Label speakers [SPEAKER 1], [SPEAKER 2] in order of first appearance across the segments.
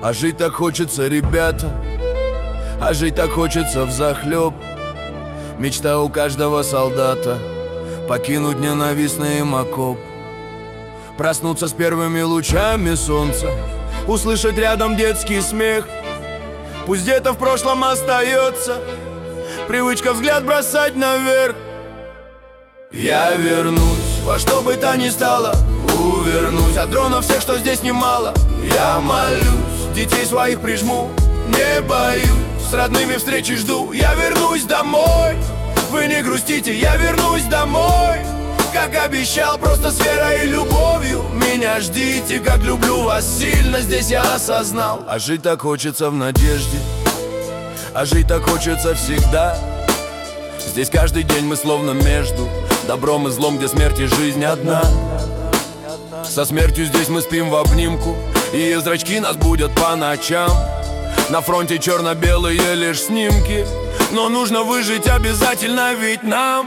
[SPEAKER 1] А жить так хочется, ребята, а жить так хочется взахлеб. Мечта у каждого солдата — покинуть ненавистный им окоп. Проснуться с первыми лучами солнца, услышать рядом детский смех. Пусть где-то в прошлом остается привычка взгляд бросать наверх. Я вернусь, во что бы то ни стало, увернусь от дронов всех, что здесь немало. Я молюсь, детей своих прижму, не боюсь, с родными встречи жду. Я вернусь домой, вы не грустите, я вернусь домой. Как обещал, просто с верой и любовью меня ждите. Как люблю вас сильно, здесь я осознал. А жить так хочется в надежде, а жить так хочется всегда. Здесь каждый день мы словно между добром и злом, где смерть и жизнь одна. Со смертью здесь мы спим в обнимку, и ее зрачки нас будут по ночам. На фронте черно-белые лишь снимки, но нужно выжить обязательно, ведь нам.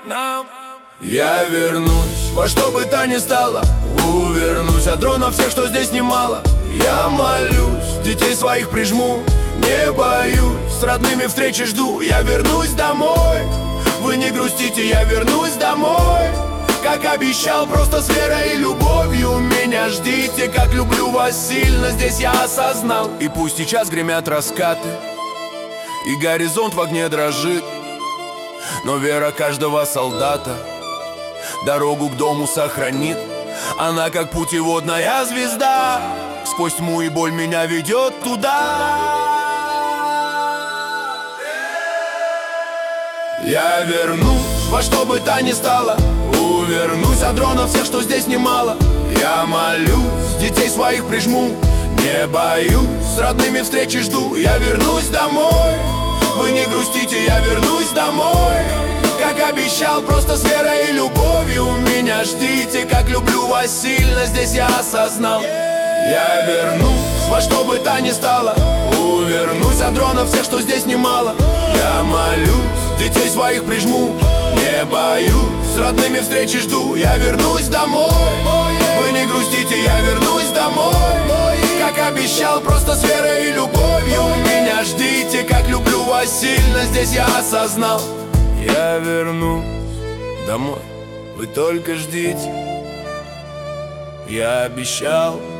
[SPEAKER 1] Я вернусь, во что бы то ни стало, увернусь от дронов всех, что здесь немало. Я молюсь, детей своих прижму, не боюсь, с родными встречи жду. Я вернусь домой, вы не грустите, я вернусь домой. Как обещал, просто с верой и любовью меня ждите. Как люблю вас сильно, здесь я осознал. И пусть сейчас гремят раскаты, и горизонт в огне дрожит, но вера каждого солдата дорогу к дому сохранит. Она как путеводная звезда, сквозь тьму и боль меня ведет туда. Я вернусь, во что бы то ни стало, увернусь от дронов всех, что здесь немало. Я молюсь, детей своих прижму, не боюсь, с родными встречи жду. Я вернусь домой, вы не грустите, я вернусь домой. Как обещал, просто с верой и любовью меня ждите. Как люблю вас сильно, здесь я осознал. Я вернусь, во что бы то ни стало, увернусь от дронов всех, что здесь немало. Я молюсь, детей своих прижму, не боюсь, с родными встречи жду. Я вернусь домой, вы не грустите, я вернусь домой. Как обещал, просто с верой и любовью меня ждите. Как люблю вас сильно, здесь я осознал. Я вернусь домой, вы только ждите. Я обещал.